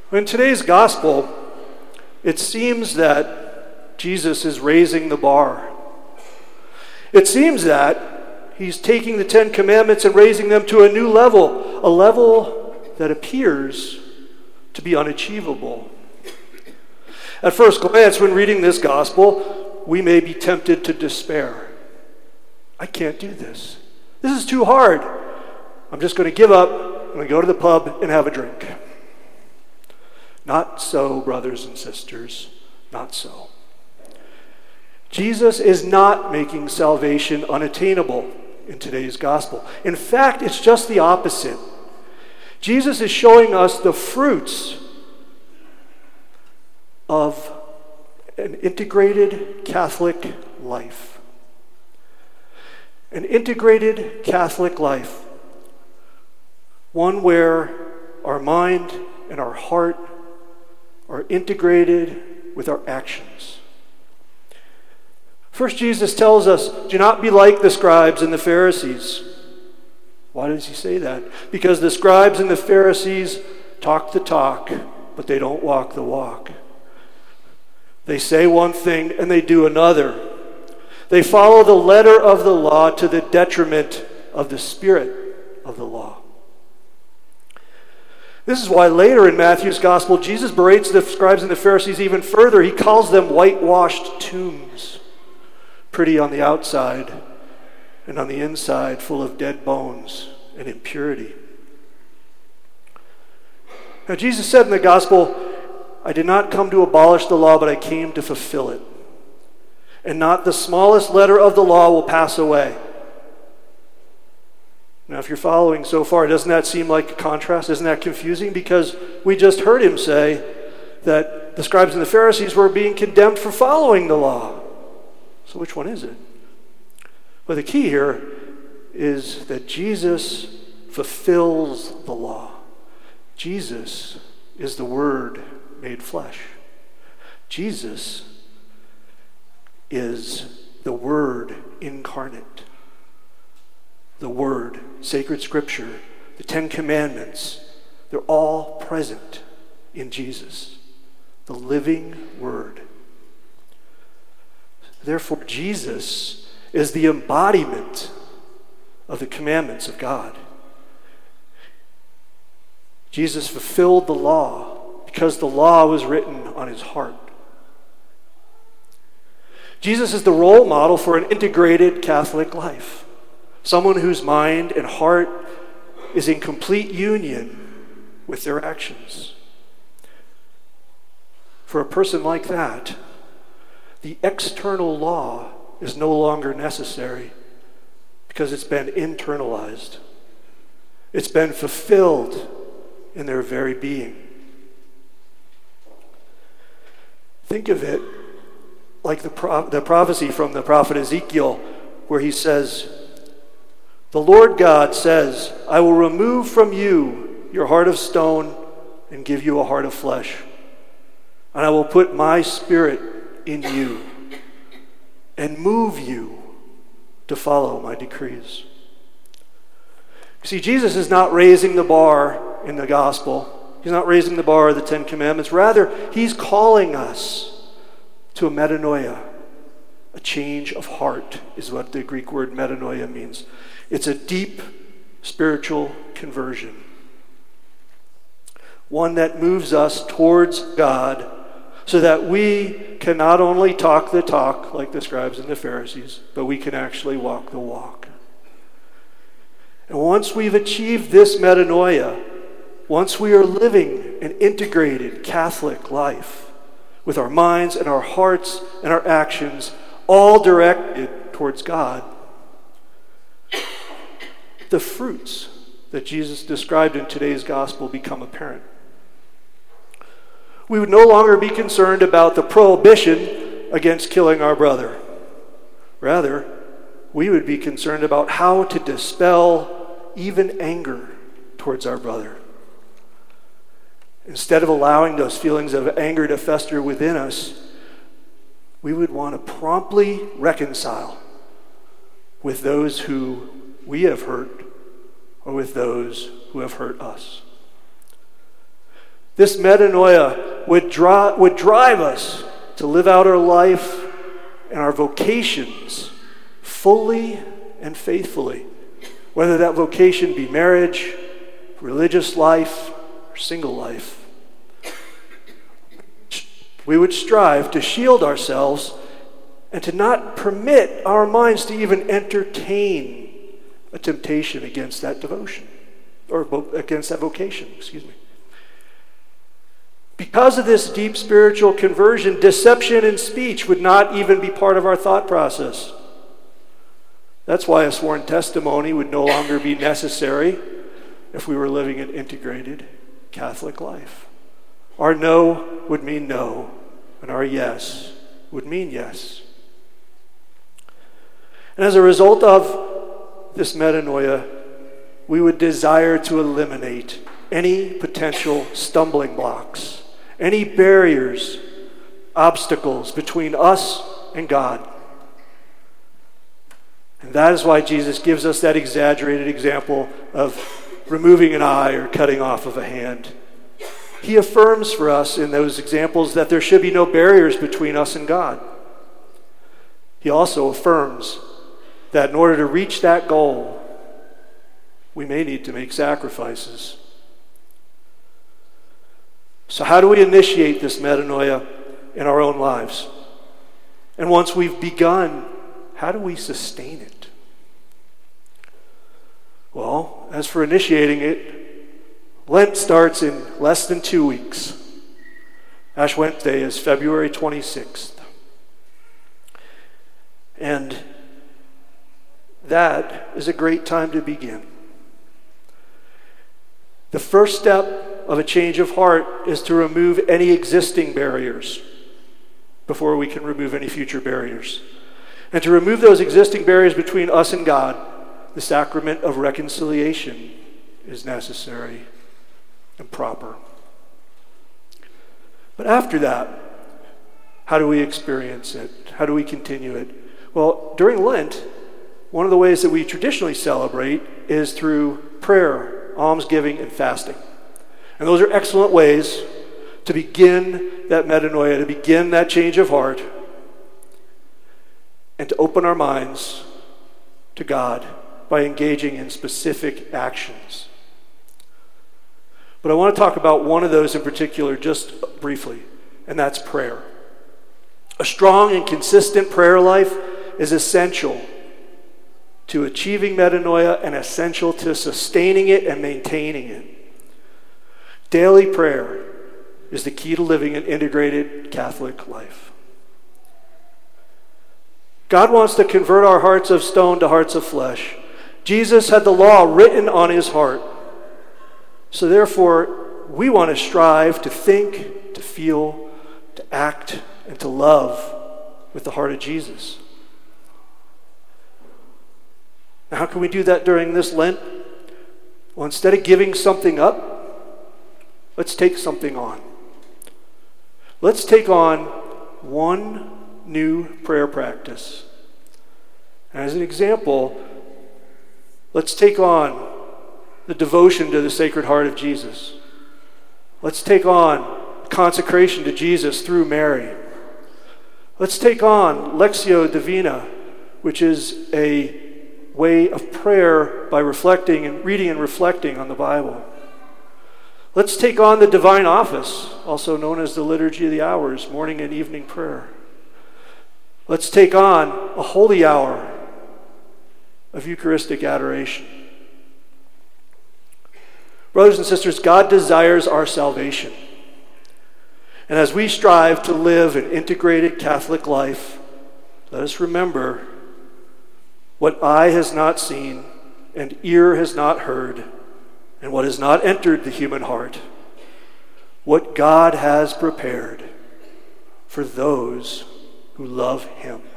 In today's gospel, it seems that Jesus is raising the bar. It seems that he's taking the Ten Commandments and raising them to a new level, a level that appears to be unachievable. At first glance, when reading this gospel, we may be tempted to despair. I can't do this. This is too hard. I'm just going to give up. I'm going to go to the pub and have a drink. Not so, brothers and sisters. Not so. Jesus is not making salvation unattainable in today's gospel. In fact, it's just the opposite. Jesus is showing us the fruits of an integrated Catholic life. An integrated Catholic life. One where our mind and our heart are integrated with our actions. First, Jesus tells us, do not be like the scribes and the Pharisees. Why does he say that? Because the scribes and the Pharisees talk the talk, but they don't walk the walk. They say one thing and they do another. They follow the letter of the law to the detriment of the spirit of the law. This is why later in Matthew's gospel, Jesus berates the scribes and the Pharisees even further. He calls them whitewashed tombs, pretty on the outside and on the inside full of dead bones and impurity. Now, Jesus said in the gospel, I did not come to abolish the law, but I came to fulfill it. And not the smallest letter of the law will pass away. Now, if you're following so far, doesn't that seem like a contrast? Isn't that confusing? Because we just heard him say that the scribes and the Pharisees were being condemned for following the law. So which one is it? Well, the key here is that Jesus fulfills the law. Jesus is the Word made flesh. Jesus is the Word incarnate. The Word, sacred Scripture, the Ten Commandments, they're all present in Jesus, the living Word. Therefore, Jesus is the embodiment of the commandments of God. Jesus fulfilled the law because the law was written on his heart. Jesus is the role model for an integrated Catholic life. Someone whose mind and heart is in complete union with their actions. For a person like that, the external law is no longer necessary because it's been internalized. It's been fulfilled in their very being. Think of it like the prophecy from the prophet Ezekiel, where he says, the Lord God says, I will remove from you your heart of stone and give you a heart of flesh. And I will put my spirit in you and move you to follow my decrees. See, Jesus is not raising the bar in the gospel. He's not raising the bar of the Ten Commandments. Rather, he's calling us to a metanoia. A change of heart is what the Greek word metanoia means. It's a deep spiritual conversion. One that moves us towards God so that we can not only talk the talk like the scribes and the Pharisees, but we can actually walk the walk. And once we've achieved this metanoia, once we are living an integrated Catholic life with our minds and our hearts and our actions all directed towards God, the fruits that Jesus described in today's gospel become apparent. We would no longer be concerned about the prohibition against killing our brother. Rather, we would be concerned about how to dispel even anger towards our brother. Instead of allowing those feelings of anger to fester within us, we would want to promptly reconcile with those who we have hurt or with those who have hurt us. This metanoia would drive us to live out our life and our vocations fully and faithfully, whether that vocation be marriage, religious life, or single life. We would strive to shield ourselves and to not permit our minds to even entertain a temptation against that devotion, or against that vocation, Because of this deep spiritual conversion, deception in speech would not even be part of our thought process. That's why a sworn testimony would no longer be necessary if we were living an integrated Catholic life. Our no would mean no, and our yes would mean yes. And as a result of this metanoia, we would desire to eliminate any potential stumbling blocks, any barriers, obstacles between us and God. And that is why Jesus gives us that exaggerated example of removing an eye or cutting off of a hand. He affirms for us in those examples that there should be no barriers between us and God. He also affirms that in order to reach that goal, we may need to make sacrifices. So how do we initiate this metanoia in our own lives? And once we've begun, how do we sustain it? Well, as for initiating it, Lent starts in less than 2 weeks. Ash Wednesday is February 26th. And that is a great time to begin. The first step of a change of heart is to remove any existing barriers before we can remove any future barriers. And to remove those existing barriers between us and God, the sacrament of reconciliation is necessary and proper. But after that, how do we experience it? How do we continue it? Well, during Lent, one of the ways that we traditionally celebrate is through prayer, almsgiving, and fasting. And those are excellent ways to begin that metanoia, to begin that change of heart, and to open our minds to God by engaging in specific actions. But I want to talk about one of those in particular just briefly, and that's prayer. A strong and consistent prayer life is essential to achieving metanoia and essential to sustaining it and maintaining it. Daily prayer is the key to living an integrated Catholic life. God wants to convert our hearts of stone to hearts of flesh. Jesus had the law written on his heart. So therefore, we want to strive to think, to feel, to act, and to love with the heart of Jesus. Now, how can we do that during this Lent? Well, instead of giving something up, let's take something on. Let's take on one new prayer practice. And as an example, let's take on the devotion to the Sacred Heart of Jesus. Let's take on consecration to Jesus through Mary. Let's take on Lectio Divina, which is a way of prayer by reflecting and reading and reflecting on the Bible. Let's take on the divine office, also known as the Liturgy of the Hours, morning and evening prayer. Let's take on a holy hour of Eucharistic adoration. Brothers and sisters, God desires our salvation. And as we strive to live an integrated Catholic life, let us remember what eye has not seen and ear has not heard and what has not entered the human heart, what God has prepared for those who love him.